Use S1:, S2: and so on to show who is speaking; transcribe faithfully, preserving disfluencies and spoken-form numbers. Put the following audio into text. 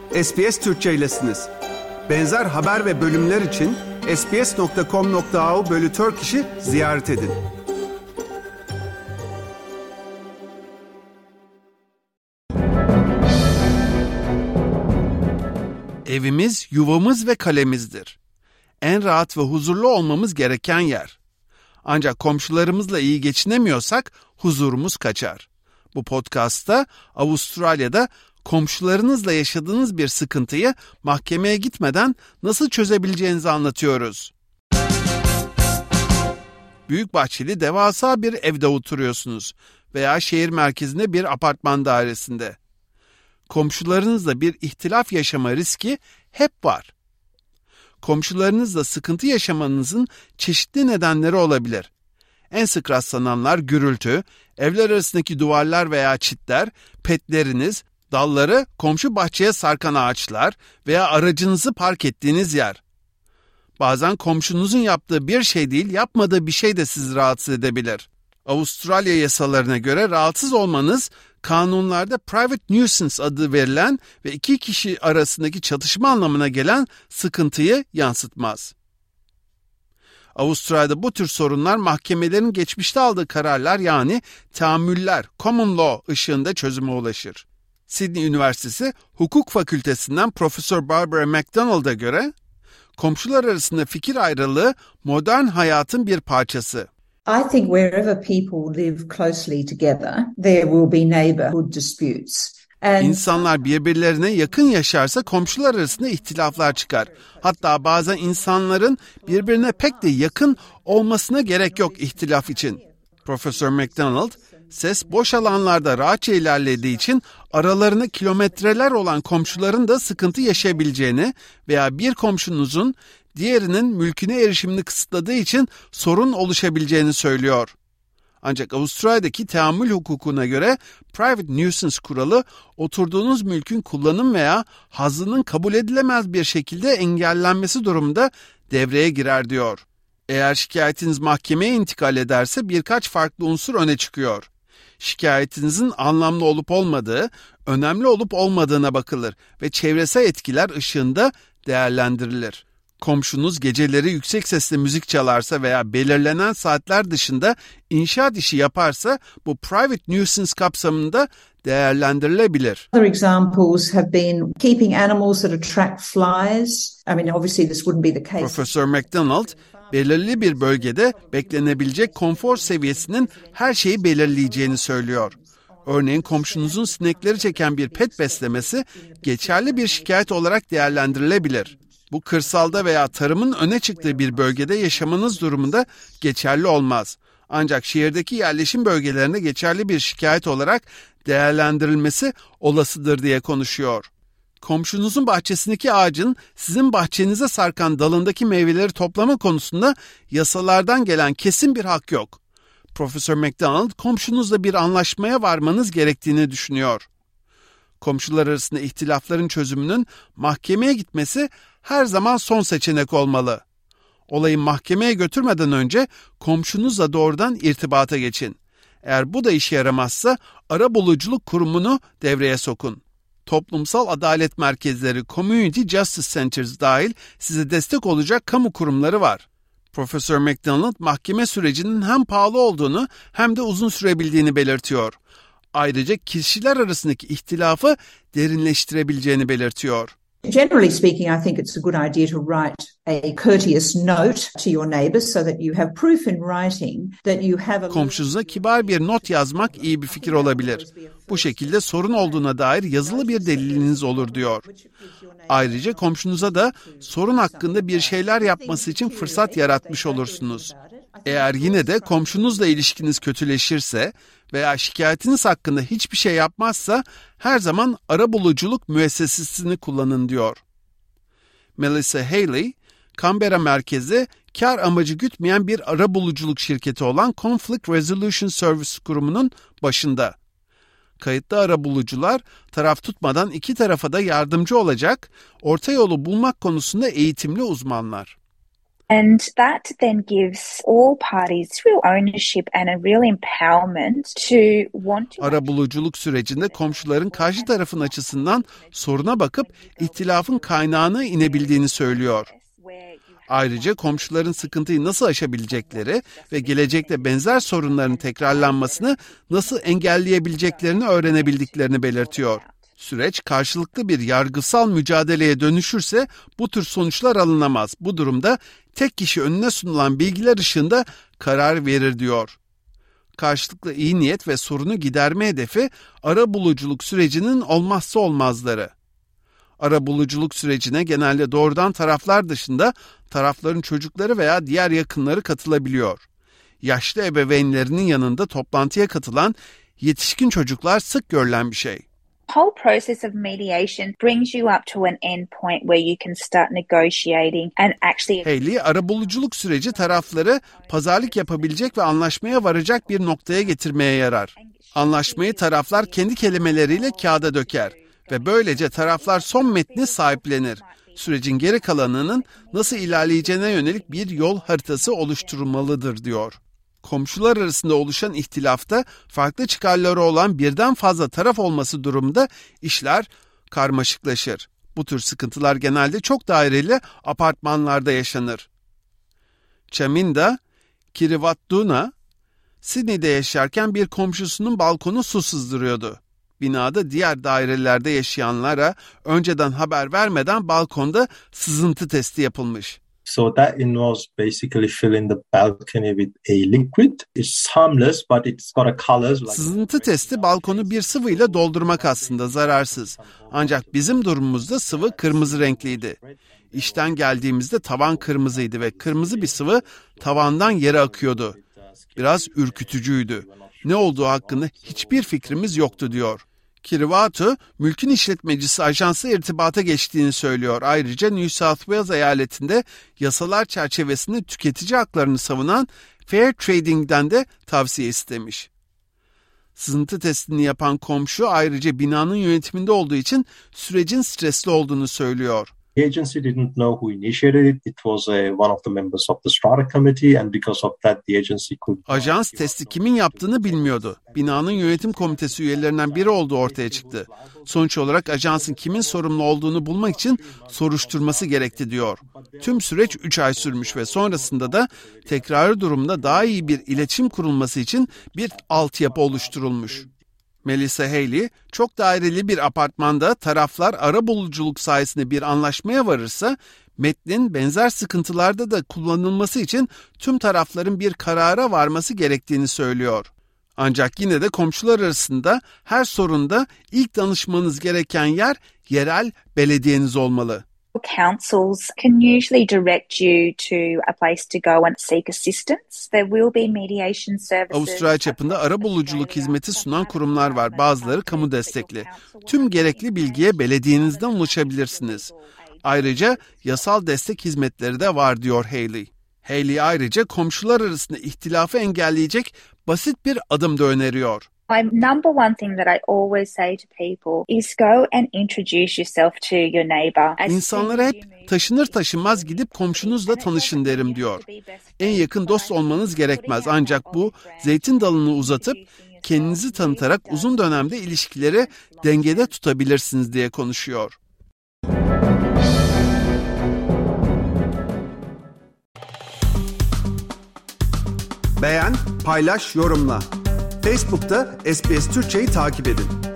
S1: S B S Türkçe'ylesiniz. Benzer haber ve bölümler için sbs nokta com nokta a u bölü Turkish'i ziyaret edin. Evimiz, yuvamız ve kalemizdir. En rahat ve huzurlu olmamız gereken yer. Ancak komşularımızla iyi geçinemiyorsak huzurumuz kaçar. Bu podcast'ta Avustralya'da komşularınızla yaşadığınız bir sıkıntıyı mahkemeye gitmeden nasıl çözebileceğinizi anlatıyoruz. Büyükbahçeli devasa bir evde oturuyorsunuz veya şehir merkezinde bir apartman dairesinde. Komşularınızla bir ihtilaf yaşama riski hep var. Komşularınızla sıkıntı yaşamanızın çeşitli nedenleri olabilir. En sık rastlananlar gürültü, evler arasındaki duvarlar veya çitler, petleriniz, dalları komşu bahçeye sarkan ağaçlar veya aracınızı park ettiğiniz yer. Bazen komşunuzun yaptığı bir şey değil, yapmadığı bir şey de sizi rahatsız edebilir. Avustralya yasalarına göre rahatsız olmanız, kanunlarda private nuisance adı verilen ve iki kişi arasındaki çatışma anlamına gelen sıkıntıyı yansıtmaz. Avustralya'da bu tür sorunlar mahkemelerin geçmişte aldığı kararlar yani teamüller, common law ışığında çözüme ulaşır. Sydney Üniversitesi Hukuk Fakültesinden Profesör Barbara McDonald'a göre, komşular arasında fikir ayrılığı modern hayatın bir parçası.
S2: I think wherever people live closely together, there will be neighborhood disputes. And
S1: İnsanlar birbirlerine yakın yaşarsa komşular arasında ihtilaflar çıkar. Hatta bazen insanların birbirine pek de yakın olmasına gerek yok ihtilaf için. Profesör McDonald, ses boş alanlarda rahatça ilerlediği için aralarında kilometreler olan komşuların da sıkıntı yaşayabileceğini veya bir komşunuzun diğerinin mülküne erişimini kısıtladığı için sorun oluşabileceğini söylüyor. Ancak Avustralya'daki teamül hukukuna göre private nuisance kuralı oturduğunuz mülkün kullanım veya hazzının kabul edilemez bir şekilde engellenmesi durumunda devreye girer diyor. Eğer şikayetiniz mahkemeye intikal ederse birkaç farklı unsur öne çıkıyor. Şikayetinizin anlamlı olup olmadığı, önemli olup olmadığına bakılır ve çevresel etkiler ışığında değerlendirilir. Komşunuz geceleri yüksek sesle müzik çalarsa veya belirlenen saatler dışında inşaat işi yaparsa bu private nuisance kapsamında değerlendirilebilir.
S2: other examples have been keeping animals that attract flies. I mean, obviously this wouldn't be the case.
S1: Profesör McDonald, belirli bir bölgede beklenebilecek konfor seviyesinin her şeyi belirleyeceğini söylüyor. Örneğin komşunuzun sinekleri çeken bir pet beslemesi geçerli bir şikayet olarak değerlendirilebilir. Bu kırsalda veya tarımın öne çıktığı bir bölgede yaşamanız durumunda geçerli olmaz. Ancak şehirdeki yerleşim bölgelerinde geçerli bir şikayet olarak değerlendirilmesi olasıdır diye konuşuyor. Komşunuzun bahçesindeki ağacın sizin bahçenize sarkan dalındaki meyveleri toplama konusunda yasalardan gelen kesin bir hak yok. Profesör McDonald komşunuzla bir anlaşmaya varmanız gerektiğini düşünüyor. Komşular arasında ihtilafların çözümünün mahkemeye gitmesi her zaman son seçenek olmalı. Olayı mahkemeye götürmeden önce komşunuzla doğrudan irtibata geçin. Eğer bu da işe yaramazsa arabuluculuk kurumunu devreye sokun. Toplumsal adalet merkezleri, Community Justice Centers dahil size destek olacak kamu kurumları var. Profesör McDonald mahkeme sürecinin hem pahalı olduğunu hem de uzun sürebildiğini belirtiyor. Ayrıca kişiler arasındaki ihtilafı derinleştirebileceğini belirtiyor.
S2: Generally speaking, I think it's a good idea to write a courteous note to your neighbours so that you have proof in writing that you have a...
S1: Komşunuza kibar bir not yazmak iyi bir fikir olabilir. Bu şekilde sorun olduğuna dair yazılı bir deliliniz olur diyor. Ayrıca komşunuza da sorun hakkında bir şeyler yapması için fırsat yaratmış olursunuz. Eğer yine de komşunuzla ilişkiniz kötüleşirse veya şikayetiniz hakkında hiçbir şey yapmazsa her zaman arabuluculuk müessesesini kullanın diyor. Melissa Haley, Canberra merkezi kar amacı gütmeyen bir arabuluculuk şirketi olan Conflict Resolution Service kurumunun başında. Kayıtlı arabulucular taraf tutmadan iki tarafa da yardımcı olacak, orta yolu bulmak konusunda eğitimli uzmanlar.
S3: And that then gives all parties real ownership and a real empowerment to want to...
S1: Arabuluculuk sürecinde komşuların karşı tarafın açısından soruna bakıp ihtilafın kaynağına inebildiğini söylüyor. Ayrıca komşuların sıkıntıyı nasıl aşabilecekleri ve gelecekte benzer sorunların tekrarlanmasını nasıl engelleyebileceklerini öğrenebildiklerini belirtiyor. Süreç karşılıklı bir yargısal mücadeleye dönüşürse bu tür sonuçlar alınamaz. Bu durumda tek kişi önüne sunulan bilgiler ışığında karar verir diyor. Karşılıklı iyi niyet ve sorunu giderme hedefi arabuluculuk sürecinin olmazsa olmazları. Arabuluculuk sürecine genelde doğrudan taraflar dışında tarafların çocukları veya diğer yakınları katılabiliyor. Yaşlı ebeveynlerinin yanında toplantıya katılan yetişkin çocuklar sık görülen bir şey.
S3: The whole process of mediation brings you up to an end point where you can start negotiating and actually...
S1: Hayley, arabuluculuk süreci tarafları pazarlık yapabilecek ve anlaşmaya varacak bir noktaya getirmeye yarar. Anlaşmayı taraflar kendi kelimeleriyle kağıda döker ve böylece taraflar son metni sahiplenir. Sürecin geri kalanının nasıl ilerleyeceğine yönelik bir yol haritası oluşturulmalıdır diyor. Komşular arasında oluşan ihtilafta farklı çıkarları olan birden fazla taraf olması durumunda işler karmaşıklaşır. Bu tür sıkıntılar genelde çok daireli apartmanlarda yaşanır. Chaminda Kirivattuna, Sydney'de yaşarken bir komşusunun balkonu su sızdırıyordu. Binada diğer dairelerde yaşayanlara önceden haber vermeden balkonda sızıntı testi yapılmış.
S4: So that involves basically filling the balcony with a liquid. It's harmless, but it's got a color. Like...
S1: Sızıntı testi balkonu bir sıvıyla doldurmak aslında zararsız. Ancak bizim durumumuzda sıvı kırmızı renkliydi. İşten geldiğimizde tavan kırmızıydı ve kırmızı bir sıvı tavandan yere akıyordu. Biraz ürkütücüydü. Ne olduğu hakkında hiçbir fikrimiz yoktu diyor. Kirivatou, mülkün işletmecisi ajansı irtibata geçtiğini söylüyor. Ayrıca New South Wales eyaletinde yasalar çerçevesinde tüketici haklarını savunan Fair Trading'den de tavsiye istemiş. Sızıntı testini yapan komşu ayrıca binanın yönetiminde olduğu için sürecin stresli olduğunu söylüyor.
S4: The agency didn't know who initiated it. It was uh, one of the members of the Strata Committee, and because of that, the agency could...
S1: Ajans testi kimin yaptığını bilmiyordu. Binanın yönetim komitesi üyelerinden biri olduğu ortaya çıktı. Sonuç olarak ajansın kimin sorumlu olduğunu bulmak için soruşturması gerekti diyor. Tüm süreç üç ay sürmüş ve sonrasında da tekrarı durumda daha iyi bir iletişim kurulması için bir altyapı oluşturulmuş. Melissa Hayley, çok daireli bir apartmanda taraflar arabuluculuk sayesinde bir anlaşmaya varırsa, metnin benzer sıkıntılarda da kullanılması için tüm tarafların bir karara varması gerektiğini söylüyor. Ancak yine de komşular arasında her sorunda ilk danışmanız gereken yer yerel belediyeniz olmalı.
S3: Councils can usually direct you to a place to go and seek assistance. There will be mediation services.
S1: Avustralya çapında arabuluculuk hizmeti sunan kurumlar var. Bazıları kamu destekli. Tüm gerekli bilgiye belediyenizden ulaşabilirsiniz. Ayrıca yasal destek hizmetleri de var diyor Hayley. Hayley ayrıca komşular arasında ihtilafı engelleyecek basit bir adım da öneriyor.
S3: My number one thing that I always say to people is go and introduce yourself to your neighbor.
S1: İnsanlara hep taşınır taşınmaz gidip komşunuzla tanışın derim diyor. En yakın dost olmanız gerekmez ancak bu zeytin dalını uzatıp kendinizi tanıtarak uzun dönemde ilişkileri dengede tutabilirsiniz diye konuşuyor.
S5: Beğen, paylaş, yorumla. Facebook'ta S B S Türkçe'yi takip edin.